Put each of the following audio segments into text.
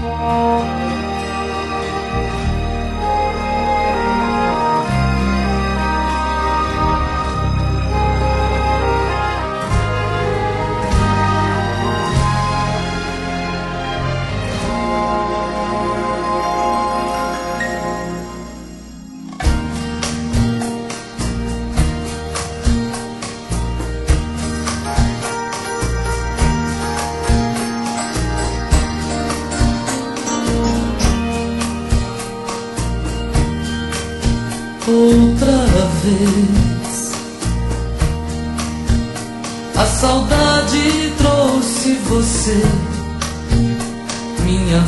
Outra vez a saudade trouxe você, minha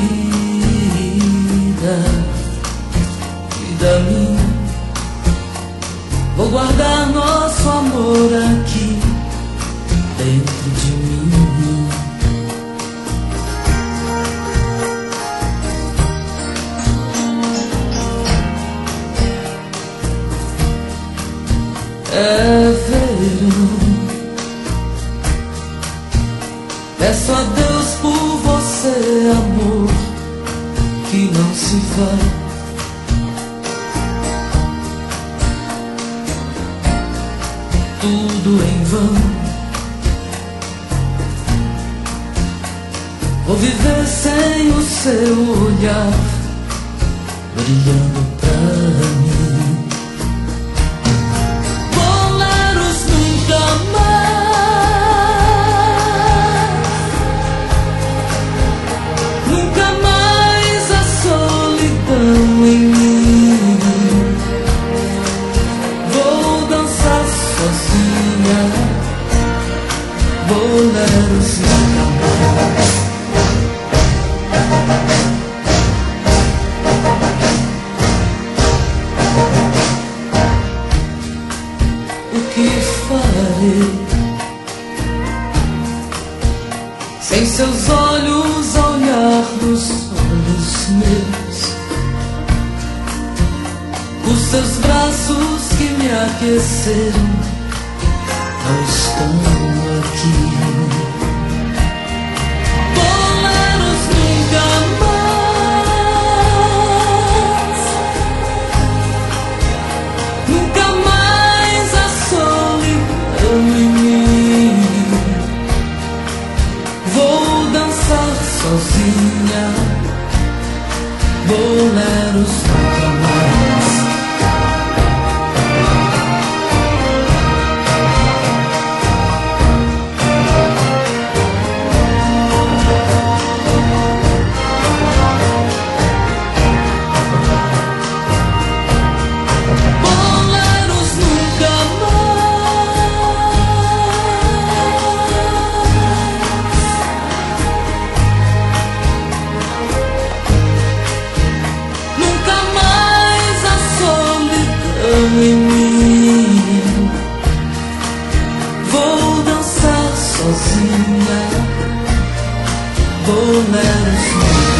vida, vida minha. Vou guardar nosso amor aqui dentro de mim. É verão, peço a Deus por você, amor, que não se vá. Tudo em vão, vou viver sem o seu olhar brilhando pra mim. Boleros nunca mais. O que farei sem seus olhos a olhar nos olhos meus, os seus braços que me aqueceram não estão aqui. Boleros nunca mais, nunca mais a solidão em mim. Vou dançar sozinha, boleros nunca mais. Em mim, vou dançar sozinha, boleros.